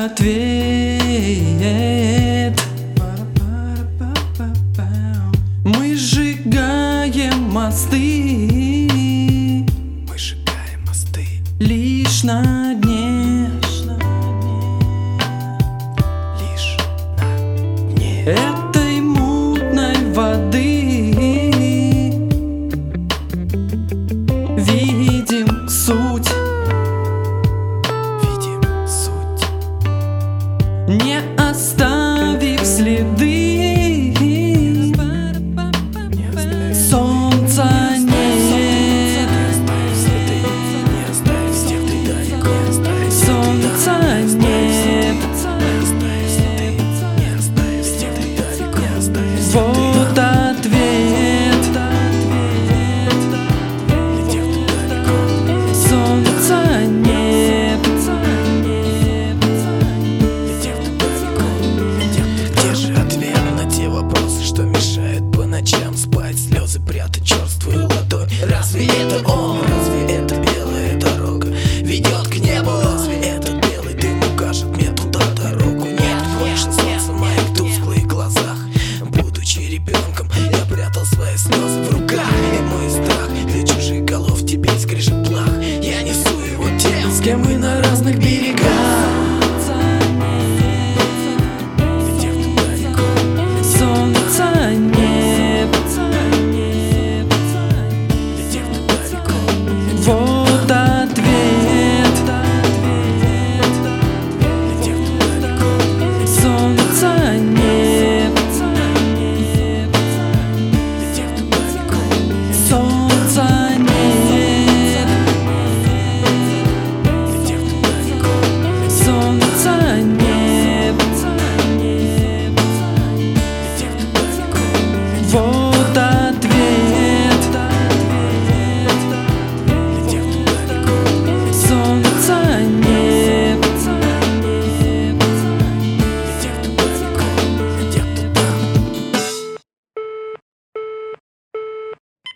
ответ. Мы сжигаем мосты, мы сжигаем мосты лишь на дне, лишь на дне этой мутной воды. Видим суть, не оставив следы. Солнца нет, солнца нет. Вот ответ. Солнца нет. Где же ответ на те вопросы, что мешает по ночам спать, слезы прятать черствую ладонь? Разве это он? Разве это белая дорога ведет к небу? Разве этот белый дым укажет мне туда дорогу? Нет больше солнца в моих тусклых глазах. Будучи ребенком, я прятал свои слезы в руках. И мой страх для чужих голов теперь скрежет плах. Я несу его тем, с кем мы на разных берегах.